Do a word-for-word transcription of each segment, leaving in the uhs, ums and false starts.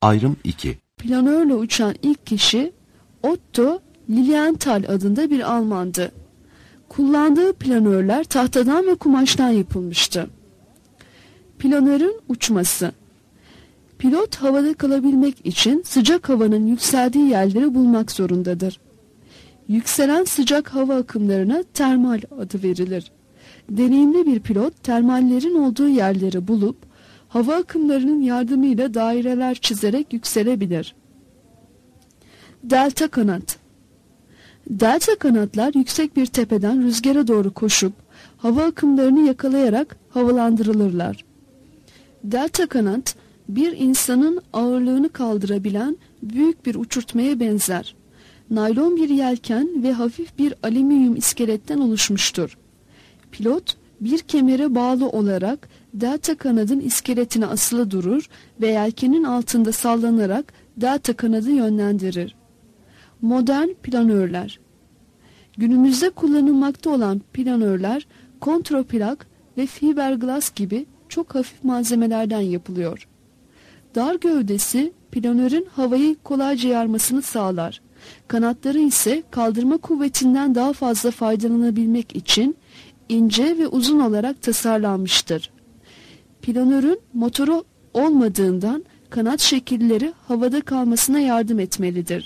Ayrım iki. Planörle uçan ilk kişi Otto Lilienthal adında bir Almandı. Kullandığı planörler tahtadan ve kumaştan yapılmıştı. Planörün uçması. Pilot havada kalabilmek için sıcak havanın yükseldiği yerleri bulmak zorundadır. Yükselen sıcak hava akımlarına termal adı verilir. Deneyimli bir pilot termallerin olduğu yerleri bulup hava akımlarının yardımıyla daireler çizerek yükselebilir. Delta kanat. Delta kanatlar yüksek bir tepeden rüzgara doğru koşup hava akımlarını yakalayarak havalandırılırlar. Delta kanat bir insanın ağırlığını kaldırabilen büyük bir uçurtmaya benzer. Naylon bir yelken ve hafif bir alüminyum iskeletten oluşmuştur. Pilot bir kemere bağlı olarak delta kanadın iskeletine asılı durur ve yelkenin altında sallanarak delta kanadı yönlendirir. Modern planörler. Günümüzde kullanılmakta olan planörler kontroplak ve fiberglass gibi çok hafif malzemelerden yapılıyor. Dar gövdesi planörün havayı kolayca yarmasını sağlar. Kanatları ise kaldırma kuvvetinden daha fazla faydalanabilmek için ince ve uzun olarak tasarlanmıştır. Planörün motoru olmadığından kanat şekilleri havada kalmasına yardım etmelidir.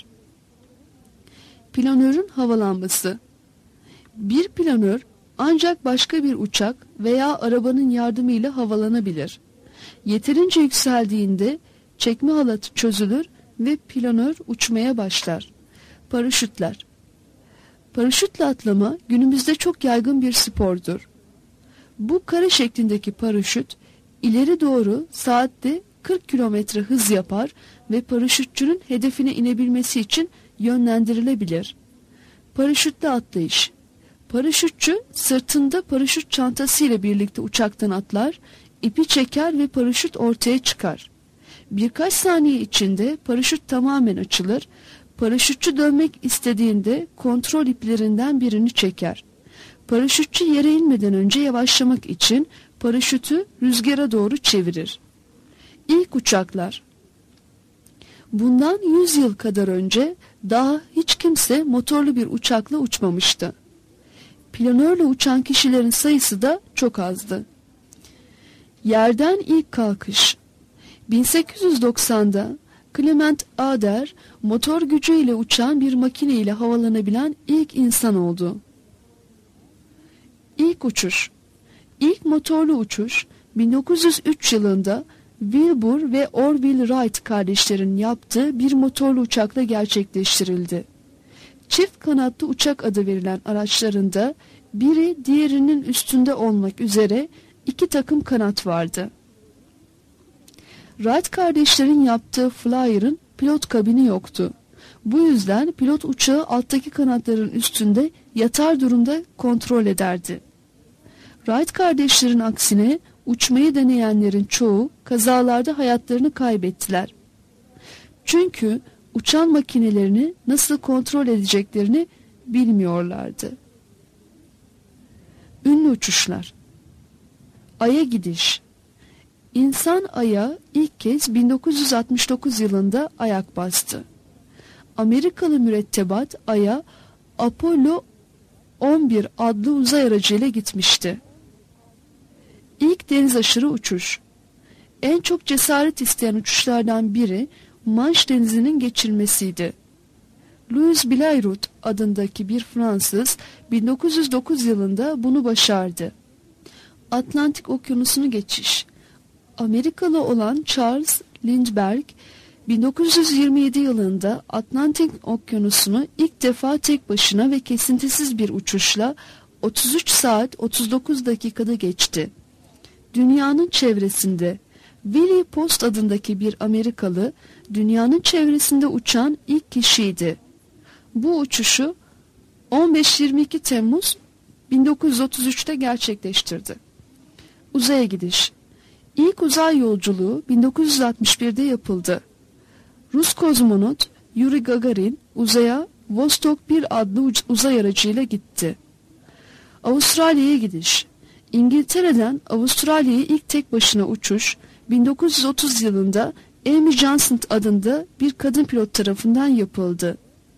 Planörün havalanması. Bir planör ancak başka bir uçak veya arabanın yardımıyla havalanabilir. Yeterince yükseldiğinde çekme halatı çözülür ve planör uçmaya başlar. Paraşütler. Paraşütle atlama günümüzde çok yaygın bir spordur. Bu kare şeklindeki paraşüt ileri doğru saatte kırk kilometre hız yapar ve paraşütçünün hedefine inebilmesi için yönlendirilebilir. Paraşütle atlayış. Paraşütçü sırtında paraşüt çantası ile birlikte uçaktan atlar, ipi çeker ve paraşüt ortaya çıkar. Birkaç saniye içinde paraşüt tamamen açılır. Paraşütçü dönmek istediğinde kontrol iplerinden birini çeker. Paraşütçü yere inmeden önce yavaşlamak için paraşütü rüzgara doğru çevirir. İlk uçaklar. Bundan yüz yıl kadar önce daha hiç kimse motorlu bir uçakla uçmamıştı. Planörle uçan kişilerin sayısı da çok azdı. Yerden ilk kalkış. bin sekiz yüz doksanda Clement Ader motor gücüyle uçan bir makine ile havalanabilen ilk insan oldu. İlk uçuş. İlk motorlu uçuş bin dokuz yüz üç yılında Wilbur ve Orville Wright kardeşlerin yaptığı bir motorlu uçakla gerçekleştirildi. Çift kanatlı uçak adı verilen araçlarında biri diğerinin üstünde olmak üzere iki takım kanat vardı. Wright kardeşlerin yaptığı Flyer'ın pilot kabini yoktu. Bu yüzden pilot uçağı alttaki kanatların üstünde yatar durumda kontrol ederdi. Wright kardeşlerin aksine uçmayı deneyenlerin çoğu kazalarda hayatlarını kaybettiler. Çünkü uçan makinelerini nasıl kontrol edeceklerini bilmiyorlardı. Ünlü uçuşlar. Ay'a gidiş. İnsan Ay'a ilk kez bin dokuz yüz altmış dokuz yılında ayak bastı. Amerikalı mürettebat Ay'a Apollo on bir adlı uzay aracıyla gitmişti. İlk deniz aşırı uçuş. En çok cesaret isteyen uçuşlardan biri Manş Denizi'nin geçilmesiydi. Louis Blériot adındaki bir Fransız bin dokuz yüz dokuz yılında bunu başardı. Atlantik Okyanusu'nu geçiş. Amerikalı olan Charles Lindbergh bin dokuz yüz yirmi yedi yılında Atlantik Okyanusu'nu ilk defa tek başına ve kesintisiz bir uçuşla otuz üç saat otuz dokuz dakikada geçti. Dünyanın çevresinde Willie Post adındaki bir Amerikalı dünyanın çevresinde uçan ilk kişiydi. Bu uçuşu on beş yirmi iki Temmuz bin dokuz yüz otuz üçte gerçekleştirdi. Uzaya gidiş. İlk uzay yolculuğu bin dokuz yüz altmış birde yapıldı. Rus kozmonot Yuri Gagarin uzaya Vostok bir adlı uzay aracıyla gitti. Avustralya'ya gidiş. İngiltere'den Avustralya'ya ilk tek başına uçuş bin dokuz yüz otuz yılında Amy Johnson adında bir kadın pilot tarafından yapıldı.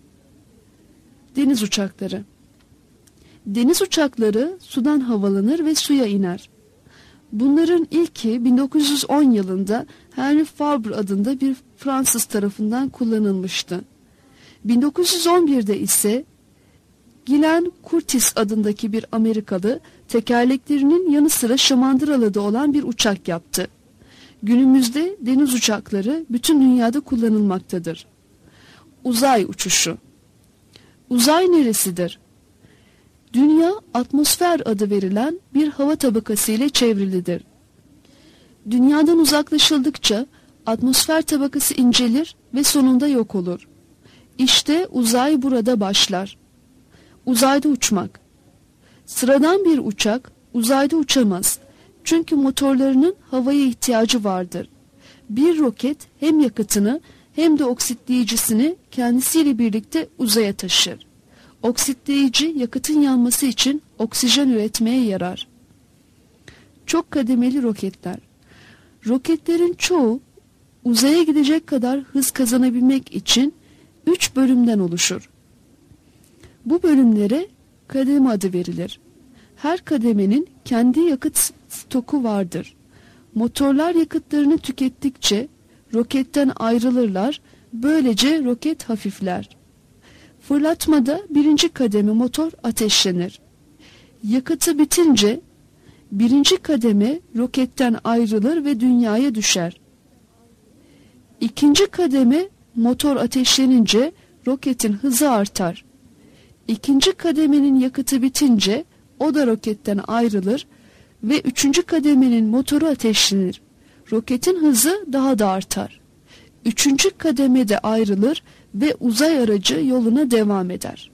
Deniz uçakları. Deniz uçakları sudan havalanır ve suya iner. Bunların ilki bin dokuz yüz on yılında Henry Fabre adında bir Fransız tarafından kullanılmıştı. bin dokuz yüz on birde ise Glenn Curtiss adındaki bir Amerikalı tekerleklerinin yanı sıra şamandıralı da olan bir uçak yaptı. Günümüzde deniz uçakları bütün dünyada kullanılmaktadır. Uzay uçuşu. Uzay neresidir? Dünya atmosfer adı verilen bir hava tabakası ile çevrilidir. Dünyadan uzaklaşıldıkça atmosfer tabakası incelir ve sonunda yok olur. İşte uzay burada başlar. Uzayda uçmak. Sıradan bir uçak uzayda uçamaz. Çünkü motorlarının havaya ihtiyacı vardır. Bir roket hem yakıtını hem de oksitleyicisini kendisiyle birlikte uzaya taşır. Oksitleyici yakıtın yanması için oksijen üretmeye yarar. Çok kademeli roketler. Roketlerin çoğu uzaya gidecek kadar hız kazanabilmek için üç bölümden oluşur. Bu bölümlere kademe adı verilir. Her kademenin kendi yakıt stoku vardır. Motorlar yakıtlarını tükettikçe roketten ayrılırlar, böylece roket hafifler. Fırlatmada birinci kademe motor ateşlenir. Yakıtı bitince birinci kademe roketten ayrılır ve dünyaya düşer. İkinci kademe motor ateşlenince roketin hızı artar. İkinci kademenin yakıtı bitince o da roketten ayrılır ve üçüncü kademenin motoru ateşlenir. Roketin hızı daha da artar. Üçüncü kademede ayrılır ve uzay aracı yoluna devam eder.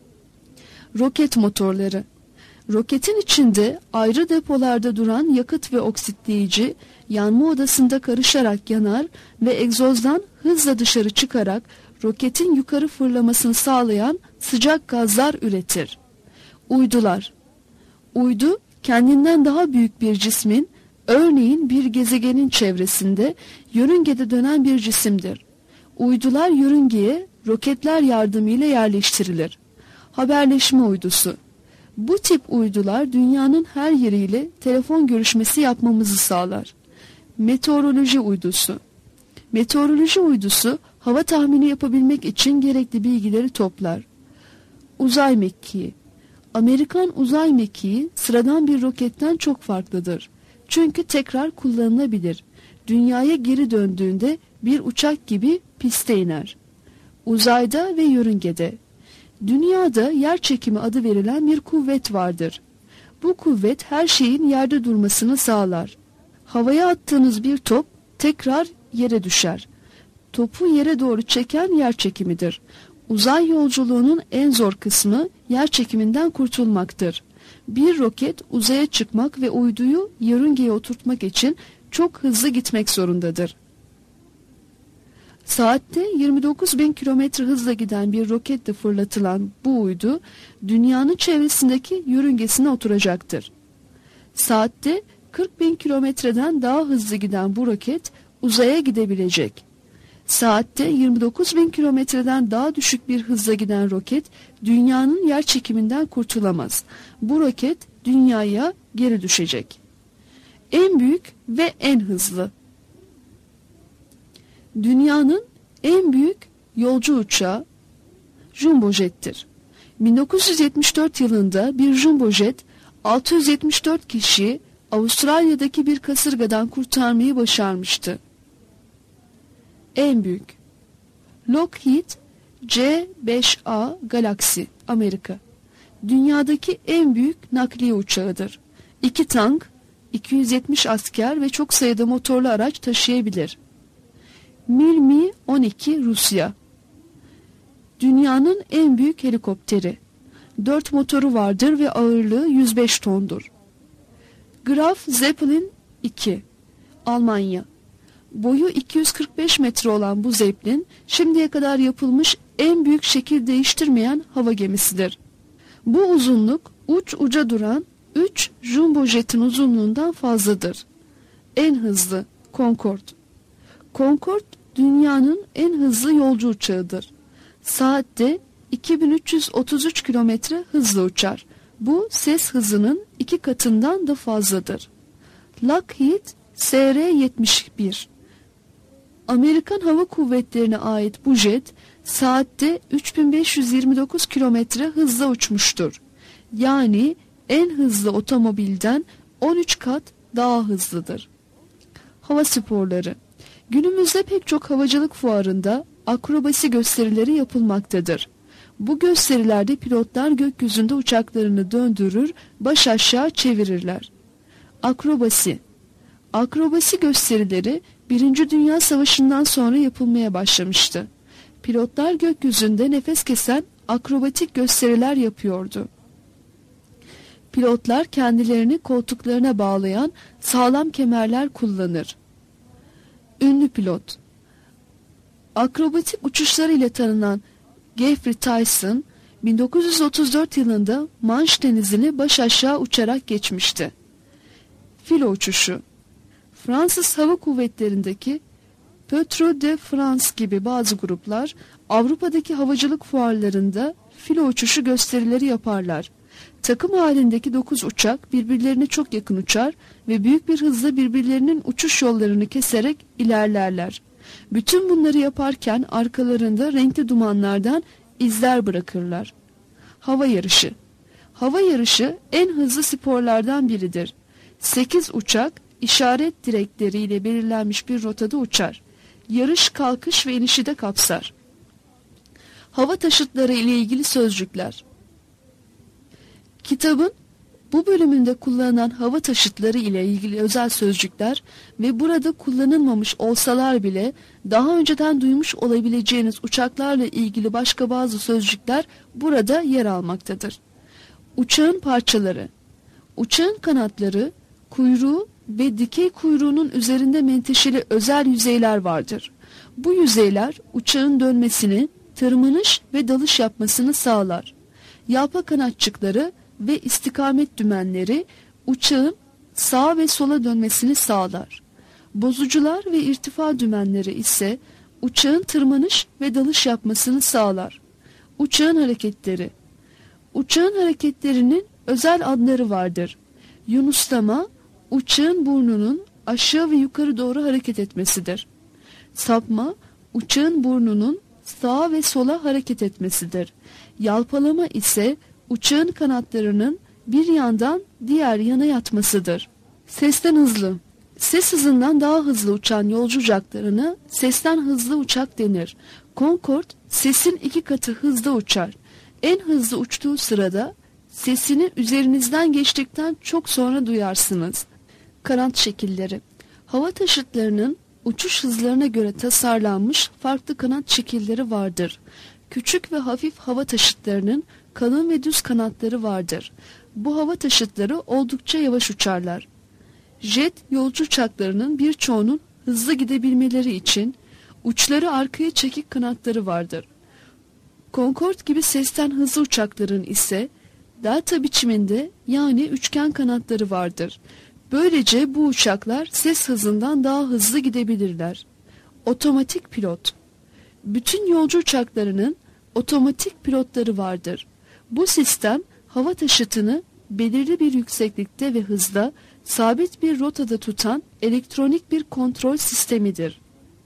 Roket motorları. Roketin içinde ayrı depolarda duran yakıt ve oksitleyici yanma odasında karışarak yanar ve egzozdan hızla dışarı çıkarak roketin yukarı fırlamasını sağlayan sıcak gazlar üretir. Uydular. Uydu kendinden daha büyük bir cismin, örneğin bir gezegenin çevresinde yörüngede dönen bir cisimdir. Uydular yörüngeye roketler yardımıyla yerleştirilir. Haberleşme uydusu. Bu tip uydular dünyanın her yeriyle telefon görüşmesi yapmamızı sağlar. Meteoroloji uydusu. Meteoroloji uydusu hava tahmini yapabilmek için gerekli bilgileri toplar. Uzay mekiği. Amerikan uzay mekiği sıradan bir roketten çok farklıdır. Çünkü tekrar kullanılabilir. Dünyaya geri döndüğünde bir uçak gibi piste iner. Uzayda ve yörüngede. Dünyada yer çekimi adı verilen bir kuvvet vardır. Bu kuvvet her şeyin yerde durmasını sağlar. Havaya attığınız bir top tekrar yere düşer. Topu yere doğru çeken yer çekimidir. Uzay yolculuğunun en zor kısmı yer çekiminden kurtulmaktır. Bir roket uzaya çıkmak ve uyduyu yörüngeye oturtmak için çok hızlı gitmek zorundadır. Saatte yirmi dokuz bin kilometre hızla giden bir roketle fırlatılan bu uydu dünyanın çevresindeki yörüngesine oturacaktır. Saatte kırk bin kilometreden daha hızlı giden bu roket uzaya gidebilecek. Saatte yirmi dokuz bin kilometreden daha düşük bir hızla giden roket dünyanın yer çekiminden kurtulamaz. Bu roket dünyaya geri düşecek. En büyük ve en hızlı. Dünyanın en büyük yolcu uçağı Jumbo Jet'tir. bin dokuz yüz yetmiş dört yılında bir Jumbo Jet altı yüz yetmiş dört kişiyi Avustralya'daki bir kasırgadan kurtarmayı başarmıştı. En büyük Lockheed C beş A Galaxy, Amerika. Dünyadaki en büyük nakliye uçağıdır. İki tank, iki yüz yetmiş asker ve çok sayıda motorlu araç taşıyabilir. Mi on iki Rusya. Dünyanın en büyük helikopteri. Dört motoru vardır ve ağırlığı yüz beş tondur. Graf Zeppelin iki, Almanya. Boyu iki yüz kırk beş metre olan bu Zeppelin şimdiye kadar yapılmış en büyük şekil değiştirmeyen hava gemisidir. Bu uzunluk uç uca duran üç Jumbo Jet'in uzunluğundan fazladır. En hızlı Concorde. Concorde dünyanın en hızlı yolcu uçağıdır. Saatte iki bin üç yüz otuz üç kilometre hızla uçar. Bu ses hızının iki katından da fazladır. Lockheed S R yetmiş bir. Amerikan Hava Kuvvetleri'ne ait bu jet saatte üç bin beş yüz yirmi dokuz kilometre hızla uçmuştur. Yani en hızlı otomobilden on üç kat daha hızlıdır. Hava sporları. Günümüzde pek çok havacılık fuarında akrobasi gösterileri yapılmaktadır. Bu gösterilerde pilotlar gökyüzünde uçaklarını döndürür, baş aşağı çevirirler. Akrobasi. Akrobasi gösterileri Birinci Dünya Savaşı'ndan sonra yapılmaya başlamıştı. Pilotlar gökyüzünde nefes kesen akrobatik gösteriler yapıyordu. Pilotlar kendilerini koltuklarına bağlayan sağlam kemerler kullanır. Ünlü pilot. Akrobatik uçuşları ile tanınan Geoffrey Tyson, bin dokuz yüz otuz dört yılında Manş Denizi'ni baş aşağı uçarak geçmişti. Filo uçuşu. Fransız Hava Kuvvetleri'ndeki Petro de France gibi bazı gruplar Avrupa'daki havacılık fuarlarında filo uçuşu gösterileri yaparlar. Takım halindeki dokuz uçak birbirlerine çok yakın uçar ve büyük bir hızla birbirlerinin uçuş yollarını keserek ilerlerler. Bütün bunları yaparken arkalarında renkli dumanlardan izler bırakırlar. Hava yarışı. Hava yarışı en hızlı sporlardan biridir. sekiz uçak işaret direkleriyle belirlenmiş bir rotada uçar. Yarış, kalkış ve inişi de kapsar. Hava taşıtları ile ilgili sözcükler. Kitabın bu bölümünde kullanılan hava taşıtları ile ilgili özel sözcükler ve burada kullanılmamış olsalar bile daha önceden duymuş olabileceğiniz uçaklarla ilgili başka bazı sözcükler burada yer almaktadır. Uçağın parçaları. Uçağın kanatları, kuyruğu ve dikey kuyruğunun üzerinde menteşeli özel yüzeyler vardır. Bu yüzeyler uçağın dönmesini, tırmanış ve dalış yapmasını sağlar. Yalpa kanatçıkları ve istikamet dümenleri uçağın sağa ve sola dönmesini sağlar. Bozucular ve irtifa dümenleri ise uçağın tırmanış ve dalış yapmasını sağlar. Uçağın hareketleri. Uçağın hareketlerinin özel adları vardır. Yunuslama, uçağın burnunun aşağı ve yukarı doğru hareket etmesidir. Sapma, uçağın burnunun sağa ve sola hareket etmesidir. Yalpalama ise uçağın kanatlarının bir yandan diğer yana yatmasıdır. Sesten hızlı. Ses hızından daha hızlı uçan yolcu uçaklarına sesten hızlı uçak denir. Concorde sesin iki katı hızda uçar. En hızlı uçtuğu sırada sesini üzerinizden geçtikten çok sonra duyarsınız. Kanat şekilleri. Hava taşıtlarının uçuş hızlarına göre tasarlanmış farklı kanat şekilleri vardır. Küçük ve hafif hava taşıtlarının kalın ve düz kanatları vardır. Bu hava taşıtları oldukça yavaş uçarlar. Jet yolcu uçaklarının birçoğunun hızlı gidebilmeleri için uçları arkaya çekik kanatları vardır. Concorde gibi sesten hızlı uçakların ise delta biçiminde yani üçgen kanatları vardır. Böylece bu uçaklar ses hızından daha hızlı gidebilirler. Otomatik pilot. Bütün yolcu uçaklarının otomatik pilotları vardır. Bu sistem hava taşıtını belirli bir yükseklikte ve hızda sabit bir rotada tutan elektronik bir kontrol sistemidir.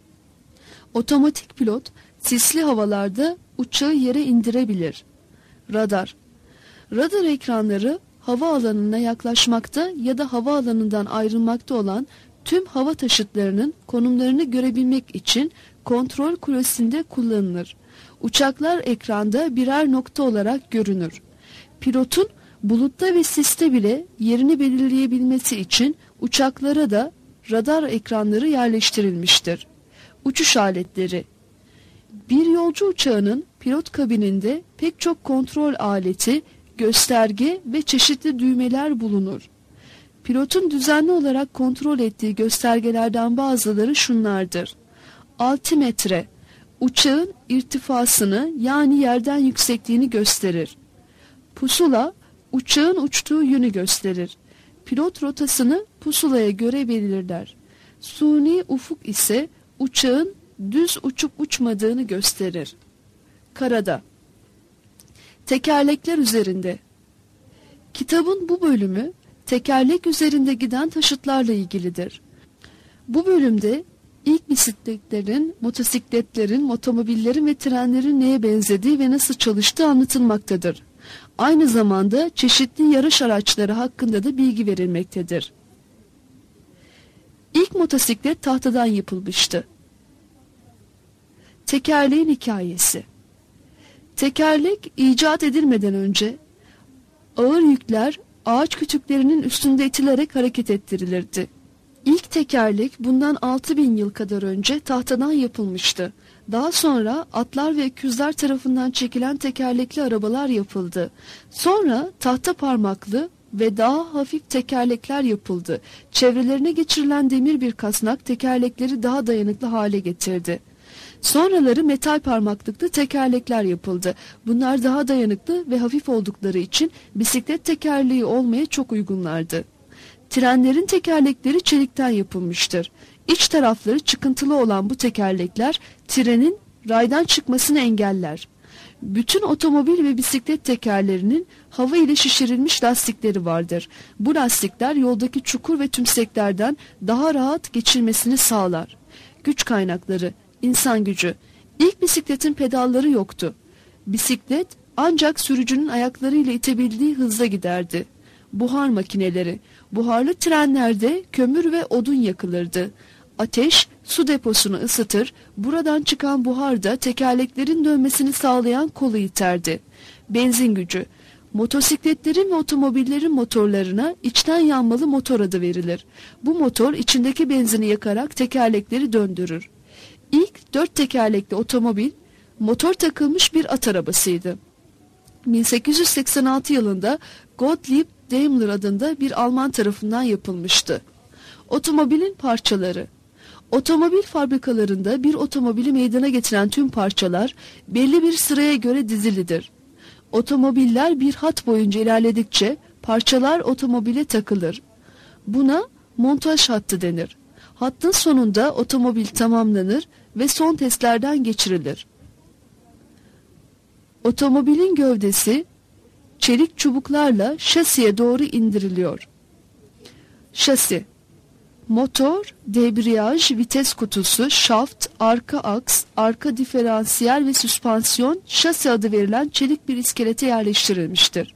Otomatik pilot sisli havalarda uçağı yere indirebilir. Radar. Radar ekranları hava alanına yaklaşmakta ya da hava alanından ayrılmakta olan tüm hava taşıtlarının konumlarını görebilmek için kontrol kulesinde kullanılır. Uçaklar ekranda birer nokta olarak görünür. Pilotun bulutta ve siste bile yerini belirleyebilmesi için uçaklara da radar ekranları yerleştirilmiştir. Uçuş aletleri. Bir yolcu uçağının pilot kabininde pek çok kontrol aleti, gösterge ve çeşitli düğmeler bulunur. Pilotun düzenli olarak kontrol ettiği göstergelerden bazıları şunlardır. Altimetre, uçağın irtifasını yani yerden yüksekliğini gösterir. Pusula, uçağın uçtuğu yönü gösterir. Pilot rotasını pusulaya göre belirler. Suni ufuk ise uçağın düz uçup uçmadığını gösterir. Karada. Tekerlekler üzerinde. Kitabın bu bölümü tekerlek üzerinde giden taşıtlarla ilgilidir. Bu bölümde ilk bisikletlerin, motosikletlerin, otomobillerin ve trenlerin neye benzediği ve nasıl çalıştığı anlatılmaktadır. Aynı zamanda çeşitli yarış araçları hakkında da bilgi verilmektedir. İlk motosiklet tahtadan yapılmıştı. Tekerleğin hikayesi. Tekerlek icat edilmeden önce ağır yükler ağaç kütüklerinin üstünde itilerek hareket ettirilirdi. İlk tekerlek bundan altı bin yıl kadar önce tahtadan yapılmıştı. Daha sonra atlar ve öküzler tarafından çekilen tekerlekli arabalar yapıldı. Sonra tahta parmaklı ve daha hafif tekerlekler yapıldı. Çevrelerine geçirilen demir bir kasnak tekerlekleri daha dayanıklı hale getirdi. Sonraları metal parmaklıklı tekerlekler yapıldı. Bunlar daha dayanıklı ve hafif oldukları için bisiklet tekerleği olmaya çok uygunlardı. Trenlerin tekerlekleri çelikten yapılmıştır. İç tarafları çıkıntılı olan bu tekerlekler trenin raydan çıkmasını engeller. Bütün otomobil ve bisiklet tekerlerinin hava ile şişirilmiş lastikleri vardır. Bu lastikler yoldaki çukur ve tümseklerden daha rahat geçilmesini sağlar. Güç kaynakları, insan gücü. İlk bisikletin pedalları yoktu. Bisiklet ancak sürücünün ayaklarıyla itebildiği hızla giderdi. Buhar makineleri. Buharlı trenlerde kömür ve odun yakılırdı. Ateş su deposunu ısıtır, buradan çıkan buhar da tekerleklerin dönmesini sağlayan kolu iterdi. Benzin gücü. Motosikletlerin ve otomobillerin motorlarına içten yanmalı motor adı verilir. Bu motor içindeki benzini yakarak tekerlekleri döndürür. İlk dört tekerlekli otomobil motor takılmış bir at arabasıydı. bin sekiz yüz seksen altı yılında Gottlieb Daimler adında bir Alman tarafından yapılmıştı. Otomobilin parçaları. Otomobil fabrikalarında bir otomobili meydana getiren tüm parçalar belli bir sıraya göre dizilidir. Otomobiller bir hat boyunca ilerledikçe parçalar otomobile takılır. Buna montaj hattı denir. Hattın sonunda otomobil tamamlanır ve son testlerden geçirilir. Otomobilin gövdesi çelik çubuklarla şasiye doğru indiriliyor. Şasi. Motor, debriyaj, vites kutusu, şaft, arka aks, arka diferansiyel ve süspansiyon şasi adı verilen çelik bir iskelete yerleştirilmiştir.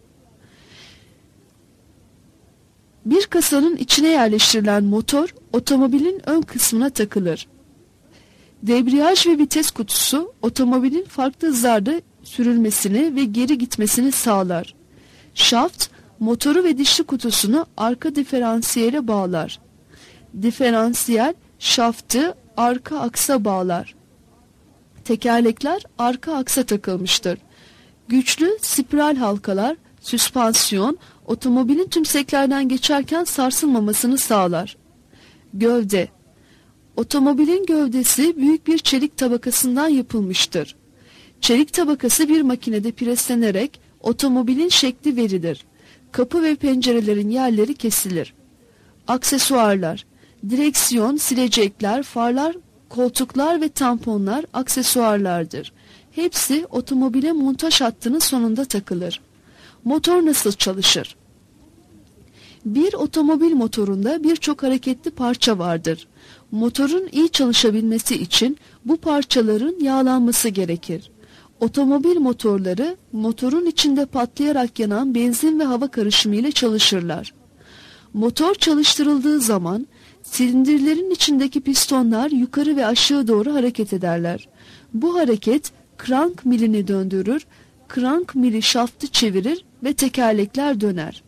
Bir kasanın içine yerleştirilen motor otomobilin ön kısmına takılır. Debriyaj ve vites kutusu otomobilin farklı hızlarda sürülmesini ve geri gitmesini sağlar. Şaft, motoru ve dişli kutusunu arka diferansiyele bağlar. Diferansiyel, şaftı arka aksa bağlar. Tekerlekler arka aksa takılmıştır. Güçlü spiral halkalar, süspansiyon, otomobilin tümseklerden geçerken sarsılmamasını sağlar. Gövde. Otomobilin gövdesi büyük bir çelik tabakasından yapılmıştır. Çelik tabakası bir makinede preslenerek otomobilin şekli verilir. Kapı ve pencerelerin yerleri kesilir. Aksesuarlar. Direksiyon, silecekler, farlar, koltuklar ve tamponlar aksesuarlardır. Hepsi otomobile montaj hattının sonunda takılır. Motor nasıl çalışır? Bir otomobil motorunda birçok hareketli parça vardır. Motorun iyi çalışabilmesi için bu parçaların yağlanması gerekir. Otomobil motorları motorun içinde patlayarak yanan benzin ve hava karışımı ile çalışırlar. Motor çalıştırıldığı zaman silindirlerin içindeki pistonlar yukarı ve aşağı doğru hareket ederler. Bu hareket krank milini döndürür, krank mili şaftı çevirir ve tekerlekler döner.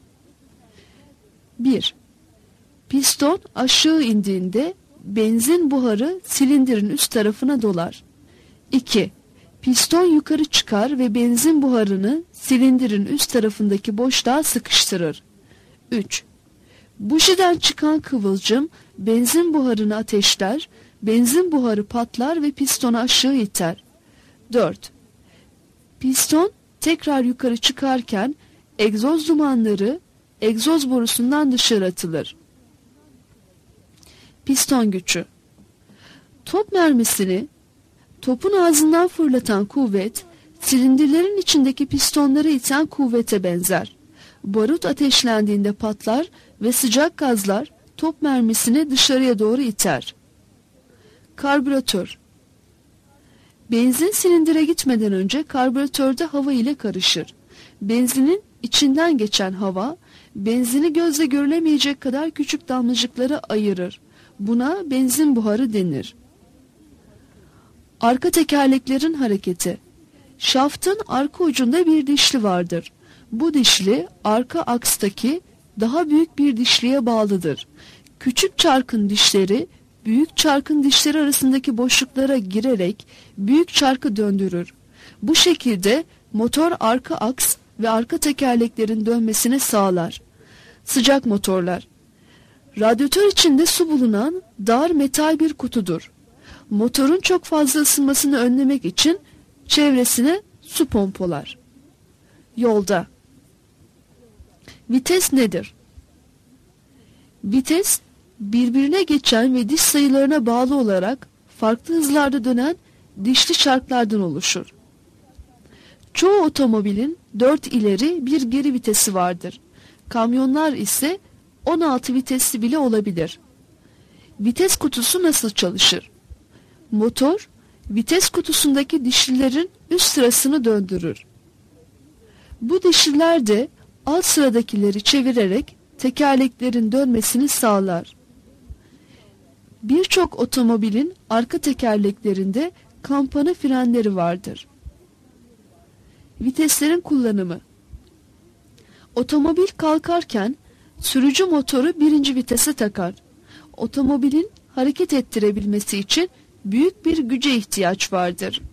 bir. Piston aşağı indiğinde benzin buharı silindirin üst tarafına dolar. iki. Piston yukarı çıkar ve benzin buharını silindirin üst tarafındaki boşluğa sıkıştırır. üç. Bujiden çıkan kıvılcım benzin buharını ateşler, benzin buharı patlar ve pistonu aşağı iter. dört. Piston tekrar yukarı çıkarken egzoz dumanları egzoz borusundan dışarı atılır. Piston gücü. Top mermisini topun ağzından fırlatan kuvvet, silindirlerin içindeki pistonları iten kuvvete benzer. Barut ateşlendiğinde patlar ve sıcak gazlar top mermisini dışarıya doğru iter. Karbüratör. Benzin silindire gitmeden önce karbüratörde hava ile karışır. Benzinin içinden geçen hava, benzini gözle görülemeyecek kadar küçük damlacıklara ayırır. Buna benzin buharı denir. Arka tekerleklerin hareketi. Şaftın arka ucunda bir dişli vardır. Bu dişli arka akstaki daha büyük bir dişliye bağlıdır. Küçük çarkın dişleri büyük çarkın dişleri arasındaki boşluklara girerek büyük çarkı döndürür. Bu şekilde motor arka aks ve arka tekerleklerin dönmesini sağlar. Sıcak motorlar. Radyatör içinde su bulunan dar metal bir kutudur. Motorun çok fazla ısınmasını önlemek için çevresine su pompolar. Yolda. Vites nedir? Vites, birbirine geçen ve diş sayılarına bağlı olarak farklı hızlarda dönen dişli çarklardan oluşur. Çoğu otomobilin dört ileri bir geri vitesi vardır. Kamyonlar ise on altı vitesli bile olabilir. Vites kutusu nasıl çalışır? Motor, vites kutusundaki dişlilerin üst sırasını döndürür. Bu dişliler de alt sıradakileri çevirerek tekerleklerin dönmesini sağlar. Birçok otomobilin arka tekerleklerinde kampana frenleri vardır. Viteslerin kullanımı. Otomobil kalkarken sürücü motoru birinci vitese takar. Otomobilin hareket ettirebilmesi için büyük bir güce ihtiyaç vardır.